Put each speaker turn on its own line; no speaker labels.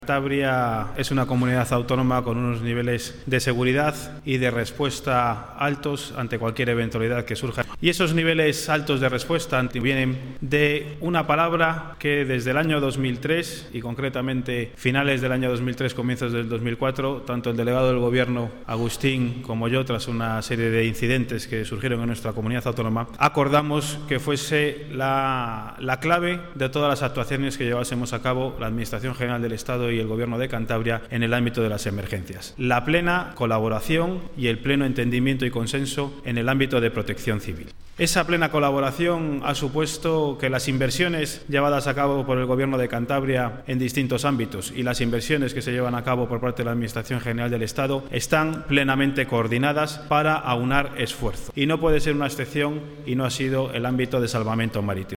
Cantabria es una comunidad autónoma con unos niveles de seguridad y de respuesta altos ante cualquier eventualidad que surja. Y esos niveles altos de respuesta vienen de una palabra que desde el año 2003 y concretamente finales del año 2003, comienzos del 2004, tanto el delegado del Gobierno, Agustín, como yo, tras una serie de incidentes que surgieron en nuestra comunidad autónoma, acordamos que fuese la clave de todas las actuaciones que llevásemos a cabo la Administración General del Estado y el Gobierno de Cantabria en el ámbito de las emergencias. La plena colaboración y el pleno entendimiento y consenso en el ámbito de protección civil. Esa plena colaboración ha supuesto que las inversiones llevadas a cabo por el Gobierno de Cantabria en distintos ámbitos y las inversiones que se llevan a cabo por parte de la Administración General del Estado están plenamente coordinadas para aunar esfuerzo. Y no puede ser una excepción y no ha sido el ámbito de salvamento marítimo.